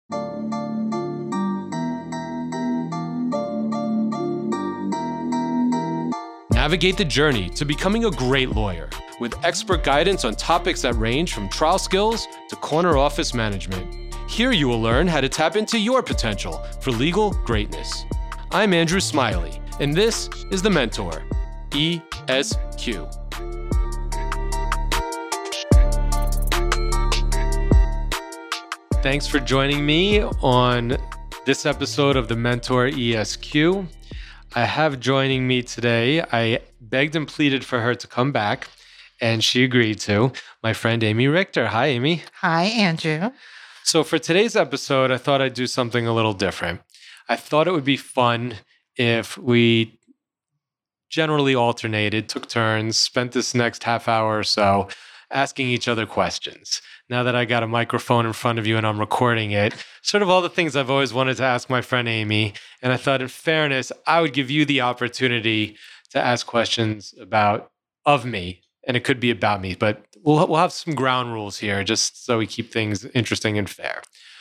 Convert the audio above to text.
Navigate the journey to becoming a great lawyer with expert guidance on topics that range from trial skills to corner office management. Here you will learn how to tap into your potential for legal greatness. I'm Andrew Smiley, and this is The Mentor, ESQ. Thanks for joining me on this episode of The Mentor ESQ. I have joining me today, I begged and pleaded for her to come back, and she agreed to, my friend Amy Richter. Hi, Amy. Hi, Andrew. So for today's episode, I thought I'd do something a little different. I thought it would be fun if we generally alternated, took turns, spent this next half hour or so asking each other questions. Now that I got a microphone in front of you and I'm recording it, sort of all the things I've always wanted to ask my friend Amy. And I thought in fairness, I would give you the opportunity to ask questions of me. And it could be about me, but we'll have some ground rules here just so we keep things interesting and fair.